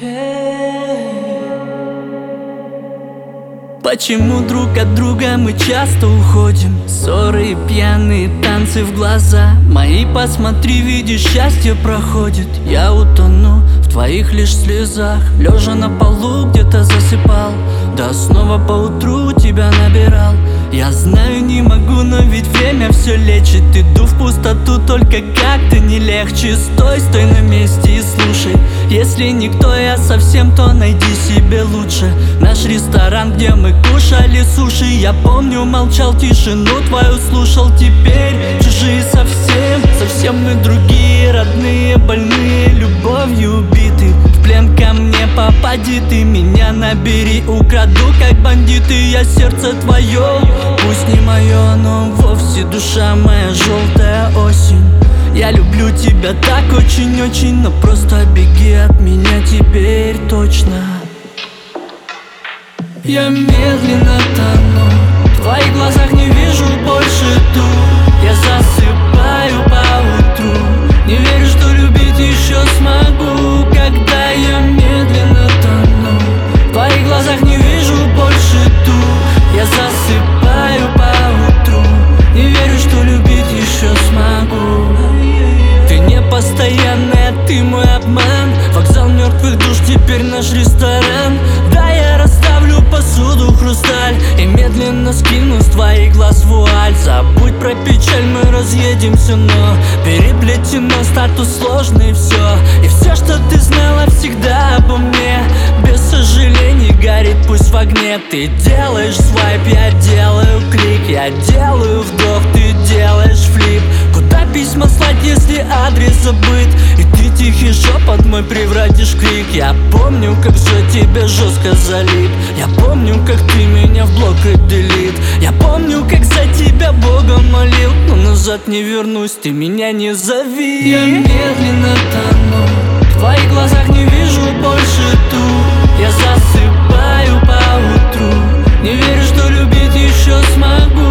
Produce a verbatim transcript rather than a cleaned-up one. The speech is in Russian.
Почему друг от друга мы часто уходим? Ссоры и пьяные танцы в глаза мои, посмотри, видишь, счастье проходит. Я утону в твоих лишь слезах, лежа на полу где-то засыпал, да снова поутру тебя набирал. Я знаю, не могу, но ведь время все лечит. Иду в пустоту, только как-то не легче. Стой, стой на месте и слушай. Если никто, я совсем, то найди себе лучше. Наш ресторан, где мы кушали суши. Я помню, молчал, тишину твою слушал. Теперь чужие совсем, совсем мы другие. Родные, больные, любовью убиты. В плен ко мне попади, ты меня набери. Украду, как бандиты, я сердце твое. Пусть не мое, но вовсе душа моя, желтая осень. Я люблю тебя так очень-очень, но просто беги от меня теперь точно. Я медленно тону, в твоих глазах не вижу больше ту. Я засыпаю поутру, не верю, что любить еще смогу. Когда я медленно тону, в твоих глазах не вижу больше ту. Я засыпаю поутру, не верю, что любить еще смогу. Ты не постоянная, ты мой обман. Вокзал мертвых душ, теперь наш ресторан. Да, я расставлю посуду, хрусталь, и медленно скину с твоих глаз вуаль. Забудь про печаль, мы разъедемся, но переплетено, статус сложный, все. И все, что ты знала всегда обо мне, без сожалений горит, пусть в огне. Ты делаешь свайп, я делаю клик. Я делаю вдох, ты делаешь флип. Куда письма слать, если адрес забыт? И ты тихий шепот мой превратишь в крик. Я помню, как же тебе жестко залип. Я помню, как ты меня в блок и делит. Я помню, как за тебя Бога молил. Но назад не вернусь, ты меня не зови. Я медленно тону, в твоих глазах не вижу больше ту. Я засыпаю поутру, не верю, что любить еще смогу.